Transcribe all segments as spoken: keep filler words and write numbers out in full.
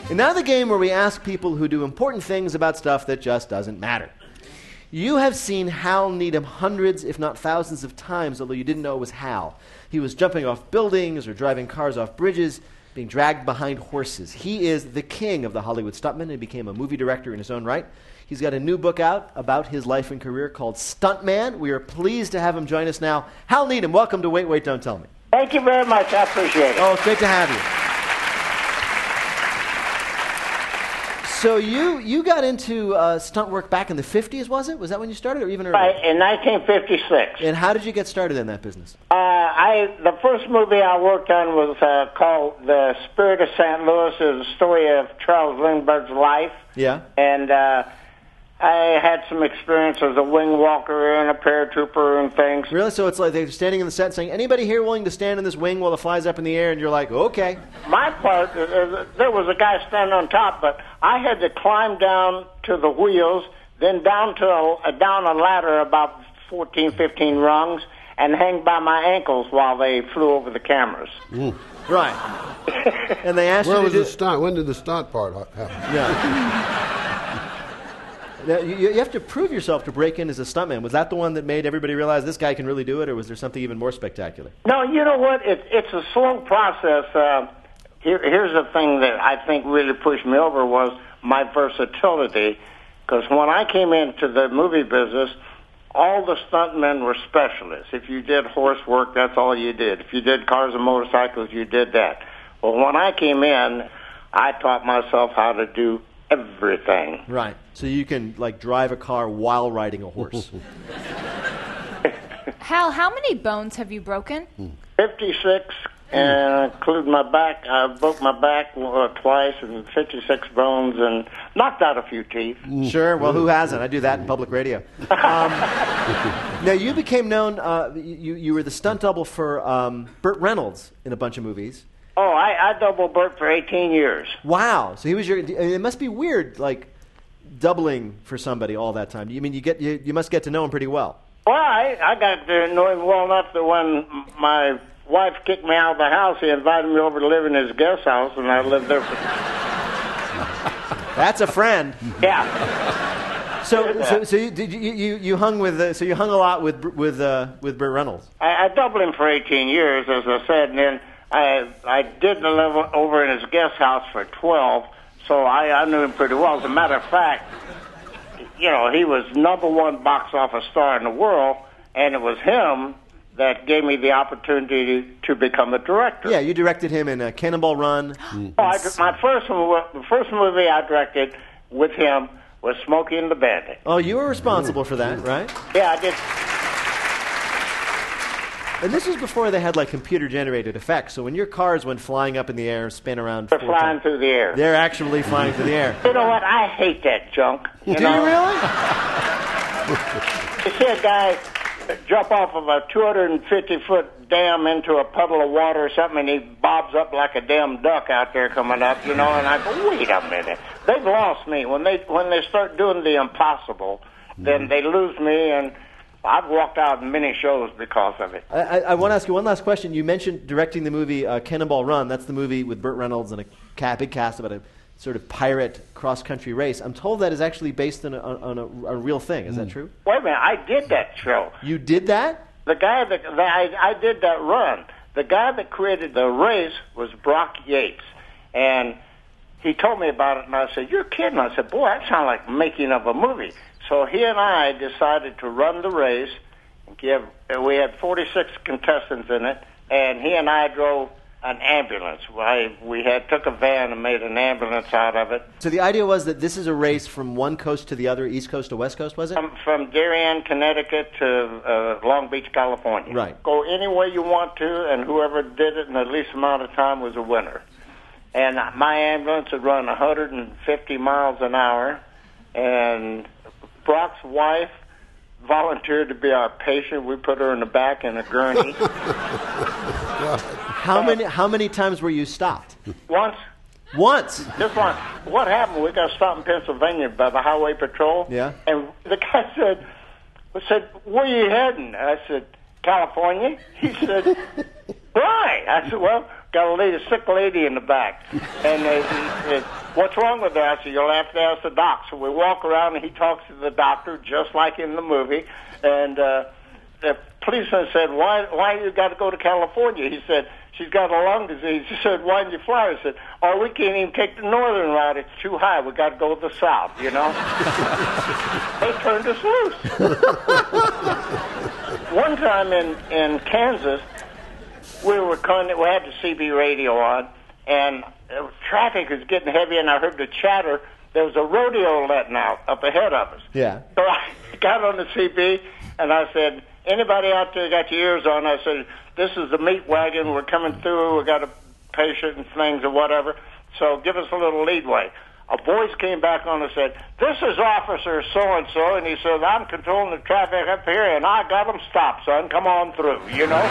And now the game where we ask people who do important things about stuff that just doesn't matter. You have seen Hal Needham hundreds, if not thousands of times, although you didn't know it was Hal. He was jumping off buildings or driving cars off bridges, being dragged behind horses. He is the king of the Hollywood stuntman and became a movie director in his own right. He's got a new book out about his life and career called Stuntman. We are pleased to have him join us now. Hal Needham, welcome to Wait, Wait, Don't Tell Me. Thank you very much. I appreciate it. Oh, it's great to have you. So you you got into uh, stunt work back in the fifties, was it? Was that when you started, or even earlier? Right, in nineteen fifty-six. And how did you get started in that business? Uh, I the first movie I worked on was uh, called The Spirit of Saint Louis. It was a story of Charles Lindbergh's life. Yeah. And uh, I had some experience as a wing walker and a paratrooper and things. Really? So it's like they're standing in the set saying, anybody here willing to stand in this wing while it flies up in the air? And you're like, okay. My part, uh, there was a guy standing on top, but I had to climb down to the wheels, then down to a, uh, down a ladder about fourteen, fifteen rungs, and hang by my ankles while they flew over the cameras. Mm. Right. And they asked Where you was to do... the stunt? When did the stunt part happen? Yeah. Now, you, you have to prove yourself to break in as a stuntman. Was that the one that made everybody realize this guy can really do it, or was there something even more spectacular? No, you know what? It, it's a slow process. Uh, here, here's the thing that I think really pushed me over was my versatility. Because when I came into the movie business, all the stuntmen were specialists. If you did horse work, that's all you did. If you did cars and motorcycles, you did that. Well, when I came in, I taught myself how to do everything. Right. So you can, like, drive a car while riding a horse. Hal, how many bones have you broken? fifty-six, and including my back. I broke my back uh, twice, and fifty-six bones, and knocked out a few teeth. Sure. Well, who hasn't? I do that in public radio. Um, now, you became known, uh, you, you were the stunt double for um, Burt Reynolds in a bunch of movies. Oh, I, I doubled Burt for eighteen years. Wow. So he was your, it must be weird, like, doubling for somebody all that time. You mean you get you, you must get to know him pretty well. Well, I, I got to know him well enough that when my wife kicked me out of the house, he invited me over to live in his guest house, and I lived there for... That's a friend. Yeah. So, so, so you, did you, you, you hung with, uh, so you hung a lot with, with, uh, with Burt Reynolds. I, I doubled him for eighteen years, as I said, and then I, I did live over in his guest house for twelve, so I, I knew him pretty well. As a matter of fact, you know, he was number one box office star in the world, and it was him that gave me the opportunity to, to become a director. Yeah, you directed him in uh, Cannonball Run. Oh, I, my first the first movie I directed with him was Smokey and the Bandit. Oh, you were responsible for that, right? Yeah, I did. And this was before they had, like, computer-generated effects. So when your cars went flying up in the air, spin around... They're flying times, through the air. They're actually flying through the air. You know what? I hate that junk. You Do know? you really? You see a guy jump off of a two hundred fifty foot dam into a puddle of water or something, and he bobs up like a damn duck out there coming up, you know, and I go, wait a minute. They've lost me. When they when they start doing the impossible, then they lose me, and I've walked out in many shows because of it. I, I, I want to ask you one last question. You mentioned directing the movie uh, Cannonball Run. That's the movie with Burt Reynolds and a ca- big cast about a sort of pirate cross-country race. I'm told that is actually based on a, on a, a real thing. Is mm. that true? Wait a minute. I did that show. You did that? The guy that, that I, I did that run, the guy that created the race was Brock Yates. And he told me about it, and I said, you're kidding. I said, boy, that sounds like making of a movie. So he and I decided to run the race. And give, we had forty-six contestants in it, and he and I drove an ambulance. I, we had took a van and made an ambulance out of it. So the idea was that this is a race from one coast to the other, East Coast to West Coast, was it? From, from Darien, Connecticut to uh, Long Beach, California. Right. Go any way you want to, and whoever did it in the least amount of time was a winner. And my ambulance would run one hundred fifty miles an hour, and Brock's wife volunteered to be our patient. We put her in the back in a gurney. How many how many times were you stopped? Once. Once? Just once. What happened, we got stopped in Pennsylvania by the Highway Patrol. Yeah. And the guy said, I said, where are you heading? I said, California. He said, why? I said, well, got a lady, a sick lady in the back. And they, they, what's wrong with that? So you'll have to ask the doc. So we walk around, and he talks to the doctor, just like in the movie. And uh, the policeman said, why why you got to go to California? He said, she's got a lung disease. He said, why didn't you fly? I said, oh, we can't even take the northern route. It's too high. We got to go to the south, you know? They turned us loose. One time in, in Kansas, we were con- we had the C B radio on, and uh, traffic was getting heavy, and I heard the chatter. There was a rodeo letting out up ahead of us. Yeah. So I got on the C B, and I said, anybody out there got your ears on? I said, this is the meat wagon. We're coming through. We got a patient and things or whatever. So give us a little leadway. A voice came back on and said, this is Officer so-and-so. And he said, I'm controlling the traffic up here, and I got them stopped, son. Come on through, you know?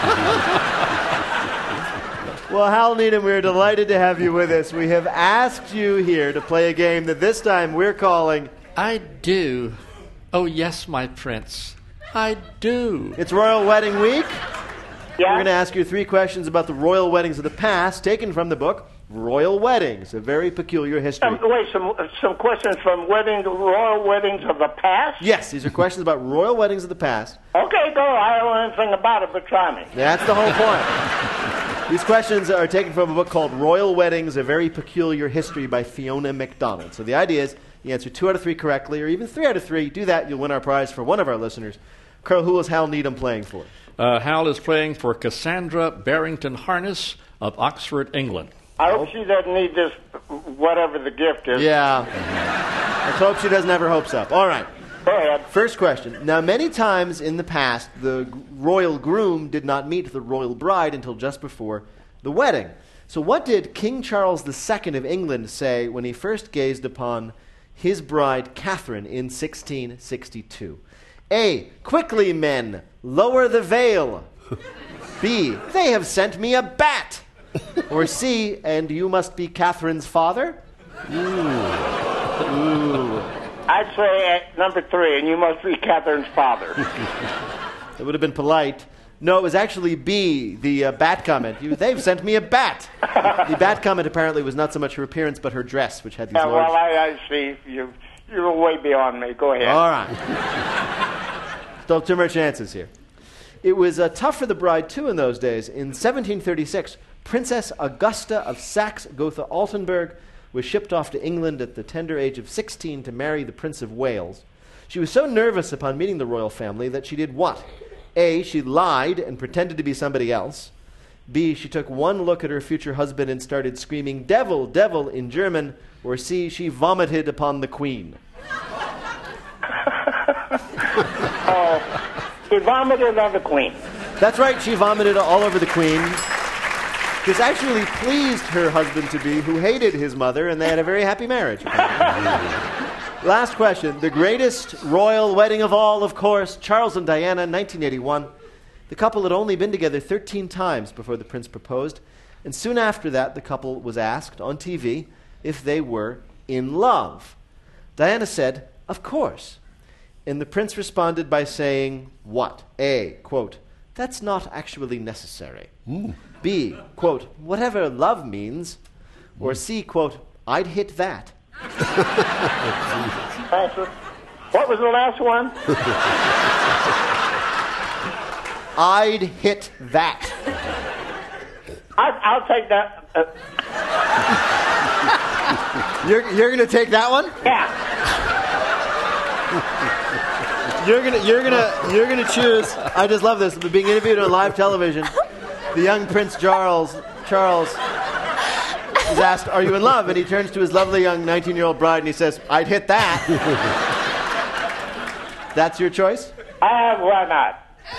Well, Hal Needham, we're delighted to have you with us. We have asked you here to play a game that this time we're calling I Do. Oh, yes, my prince. I do. It's Royal Wedding Week. Yeah? We're going to ask you three questions about the royal weddings of the past, taken from the book Royal Weddings, A Very Peculiar History. Um, wait, some some questions from wedding, royal weddings of the past? Yes, these are questions about royal weddings of the past. Okay, go. I don't know anything about it, but try me. That's the whole point. These questions are taken from a book called Royal Weddings, A Very Peculiar History by Fiona MacDonald. So the idea is you answer two out of three correctly, or even three out of three. Do that, you'll win our prize for one of our listeners. Carl, who is Hal Needham playing for? Uh, Hal is playing for Cassandra Barrington Harness of Oxford, England. I hope she doesn't need this, whatever the gift is. Yeah. Let's hope she doesn't have her hopes up. All right. Go ahead. First question. Now, many times in the past, the g- royal groom did not meet the royal bride until just before the wedding. So what did King Charles the Second of England say when he first gazed upon his bride, Catherine, in sixteen sixty-two? A. Quickly, men, lower the veil. B. They have sent me a bat. Or C. And you must be Catherine's father? Ooh. Ooh. I'd say at number three, and you must be Catherine's father. It would have been polite. No, it was actually B, the uh, bat comment. You, they've sent me a bat. The bat comment apparently was not so much her appearance, but her dress, which had these Yeah, large... well, I, I see. You, you're way beyond me. Go ahead. All right. Still have two more chances here. It was uh, tough for the bride, too, in those days. In seventeen thirty-six, Princess Augusta of Saxe-Gotha-Altenburg was shipped off to England at the tender age of sixteen to marry the Prince of Wales. She was so nervous upon meeting the royal family that she did what? A, she lied and pretended to be somebody else. B, she took one look at her future husband and started screaming, "Devil, devil," in German. Or C, she vomited upon the Queen. Oh, she vomited on the Queen. That's right, she vomited all over the Queen. This actually pleased her husband-to-be, who hated his mother, and they had a very happy marriage. Last question. The greatest royal wedding of all, of course, Charles and Diana, nineteen eighty-one. The couple had only been together thirteen times before the prince proposed, and soon after that, the couple was asked on T V if they were in love. Diana said, "Of course." And the prince responded by saying, what? A, quote, "That's not actually necessary." Mm. B, quote, "Whatever love means." Or C, quote, "I'd hit that." What was the last one? I'd hit that. I, I'll take that. Uh, You're you're gonna take that one? yeah. You're gonna you're gonna you're gonna choose. I just love this. Being interviewed on live television, the young Prince Charles Charles is asked, "Are you in love?" And he turns to his lovely young nineteen-year-old bride and he says, "I'd hit that." That's your choice? Uh, why not?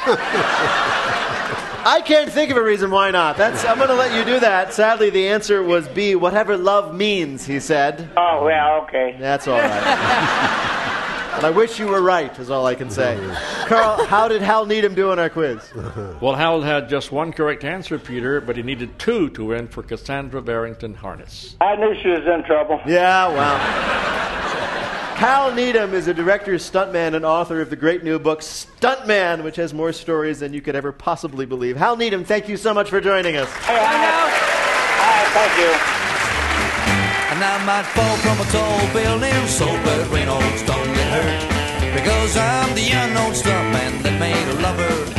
I can't think of a reason why not. That's I'm going to let you do that. Sadly, the answer was B, "Whatever love means," he said. Oh, well, okay. That's all right. And I wish you were right, is all I can say. Carl, how did Hal Needham do on our quiz? Well, Hal had just one correct answer, Peter, but he needed two to win for Cassandra Barrington Harness. I knew she was in trouble. Yeah, well. Hal Needham is a director, stuntman, and author of the great new book, Stuntman, which has more stories than you could ever possibly believe. Hal Needham, thank you so much for joining us. Hey, I, I, thank you. And And I might fall from a tall building, so Burt Reynolds don't get hurt, because I'm the unknown stuntman that made a lover